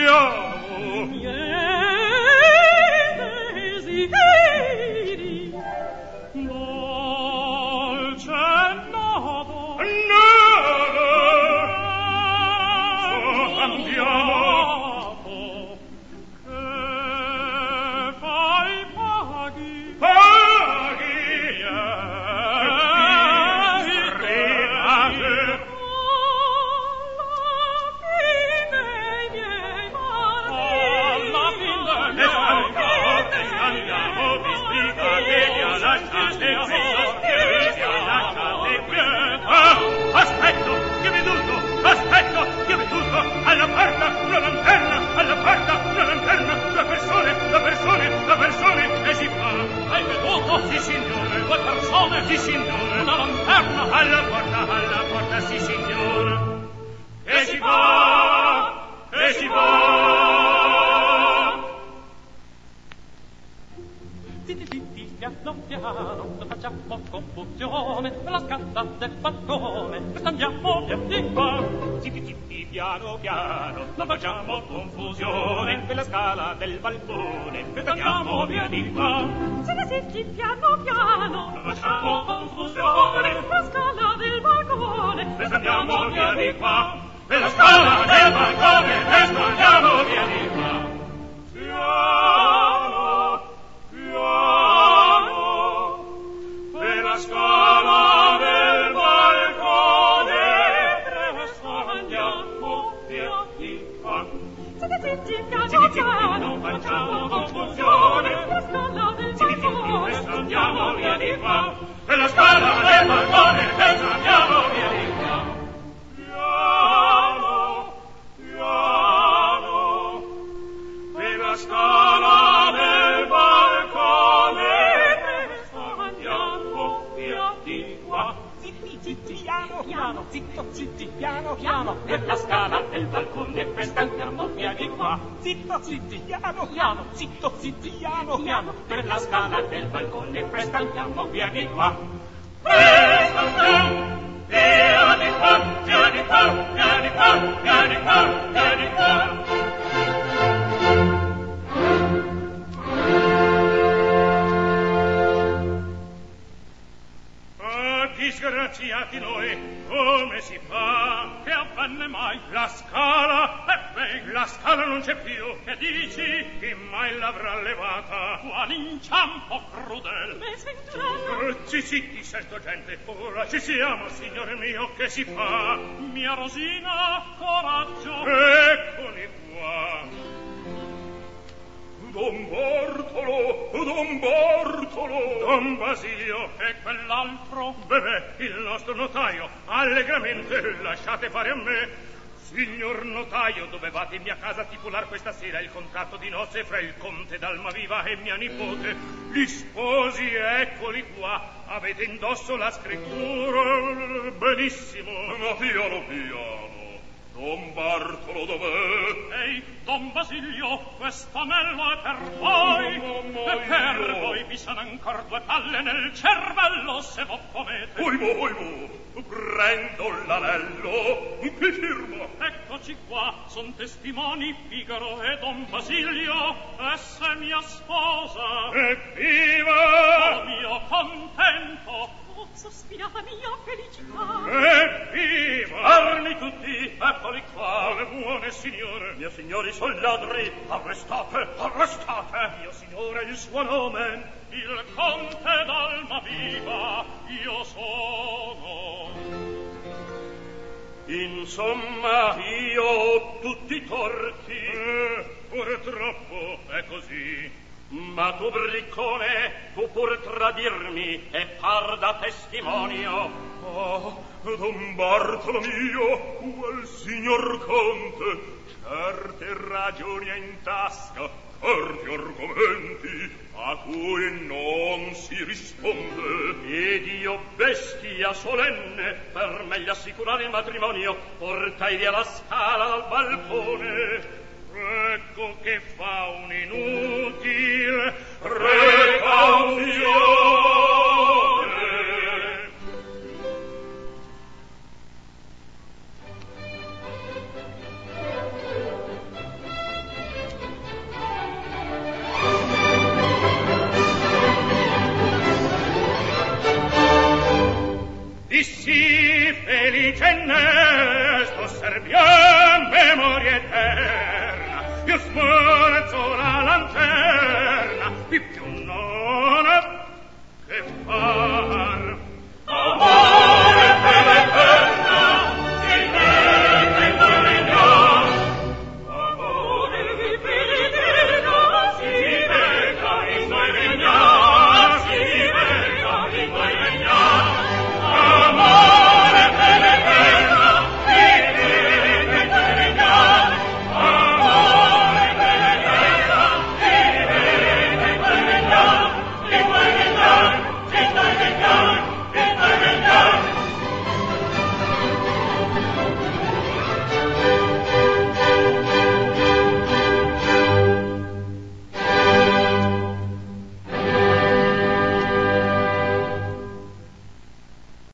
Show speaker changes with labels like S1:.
S1: andiamo.
S2: I miei desideri, dolce nodo,
S1: andiamo. Aspetto, che veduto, alla porta, una lanterna, alla porta, una lanterna, due persone, e si fa.
S2: hai veduto?
S1: Sì, signore.
S2: Due persone?
S1: Sì, signore.
S2: Una lanterna?
S1: Alla porta, sì, signore. E si va.
S2: Zitti, piano piano, non facciamo confusione, per la scala del balcone, questa andiamo via di qua.
S1: Zitti, piano piano, non facciamo confusione, per la scala del balcone, questa andiamo via di qua.
S3: Zitti, piano piano,
S1: Non facciamo confusione,
S3: per la scala del balcone,
S1: questa andiamo via di qua. Per la scala del balcone, questa andiamo via di qua. Piano, per la scala del balcone, presto andiamo via di qua.
S3: Zitti, piano
S1: Zitti,
S3: piano,
S1: non facciamo confusione,
S3: per la scala del
S1: zitti,
S3: balcone,
S1: presto andiamo via di qua. Per la scala del balcone, presto andiamo via di qua. Piano, per la scala del balcone, presto andiamo via di qua.
S2: Zitti, piano piano, zitti, piano piano, per la scala del balcone, presto andiamo via di qua. Zitti, piano piano, zitti, piano piano, per la scala del balcone, presto andiamo via di qua.
S1: Presto andiamo via di qua, via di qua, via di qua, via di qua, via di qua. Disgraziati noi, come si fa?
S2: Che avvenne mai?
S1: La scala,
S2: Ebbene,
S1: la scala non c'è più.
S2: che dici?
S1: Chi mai l'avrà levata?
S2: Qual inciampo crudel!
S3: me sventurata,
S1: Zitti, certo gente, ora ci siamo, signore mio, che si fa?
S2: Mia Rosina, coraggio!
S1: Eccoli qua. Don Bartolo, Don Basilio
S2: E quell'altro?
S1: Bebè, il nostro notaio, allegramente lasciate fare a me. Signor notaio, dovevate in mia casa tipular questa sera il contratto di nozze fra il conte d'Almaviva e mia nipote. Gli sposi, eccoli qua. Avete indosso la scrittura? Benissimo. Ma piano. Don Bartolo dov'è?
S2: Ehi, Don Basilio, quest'anello è per voi! E per voi vi sono ancor due palle nel cervello, se vo ponete!
S1: Oimo, prendo l'anello. Chi firma?
S2: Eccoci qua, son testimoni Figaro e Don Basilio, essa è mia sposa!
S1: Evviva!
S2: Oh mio contento!
S3: oh sospirata mia felicità,
S1: Evviva!
S2: Armi tutti, eccoli qua!
S1: Le buone signore.
S2: Mio signori son ladri, arrestate!
S1: Mio signore, il suo nome.
S2: Il conte d'Almaviva, io sono.
S1: Insomma, io ho tutti i torti. Purtroppo è così.
S2: Ma tu, briccone, tu pur tradirmi e far da testimonio.
S1: Oh, Don Bartolomeo, quel signor conte, certe ragioni ha in tasca, certi argomenti a cui non si risponde.
S2: Ed io, bestia solenne, per meglio assicurare il matrimonio, portai via la scala dal balcone.
S1: Ecco che fa un inutile
S2: Precauzione.
S1: innesto serviam memoria eterna, più